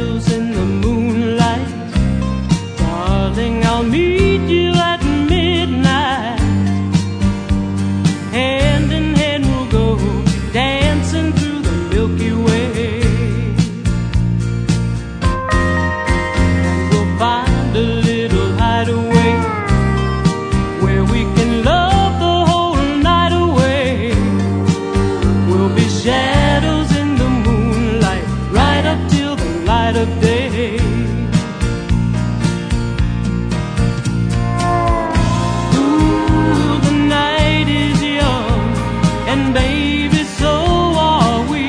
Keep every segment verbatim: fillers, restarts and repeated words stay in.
shadows in the moonlight. Darling, I'll meet you at midnight. Hand in hand we'll go dancing through the Milky Way. And we'll find a little hideaway where we can love the whole night away. We'll be shadows in the moonlight right up till the light of day. Ooh, the night is young, and baby, so are we.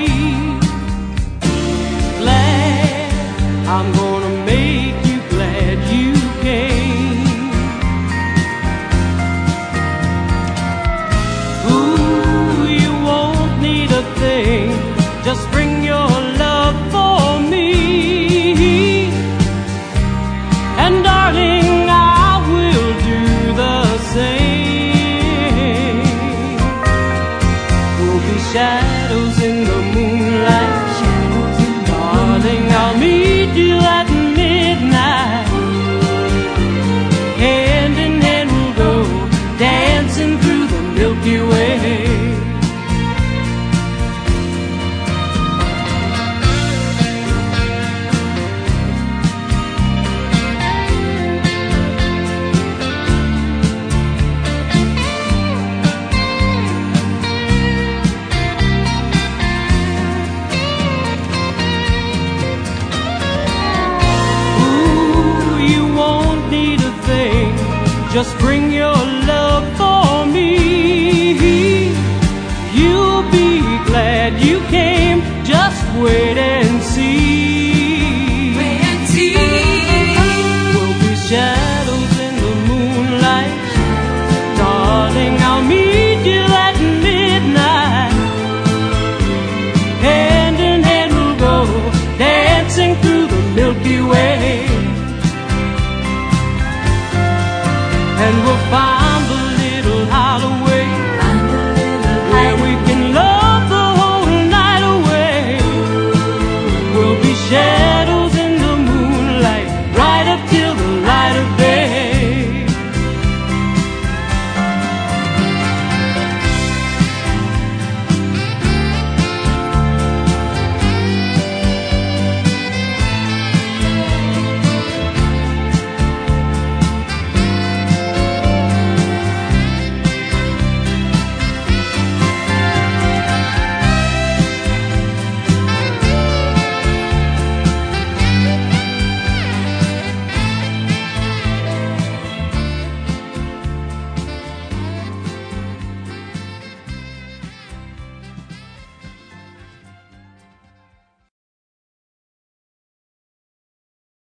Glad, I'm gonna make you glad you came. Ooh, you won't need a thing, just bring your love for me. And darling, I will do the same. We'll be shadows in the moonlight. Darling, I'll meet you at midnight. Hand in hand we'll go dancing through the Milky Way. Just bring your love for me. You'll be glad you came. Just wait and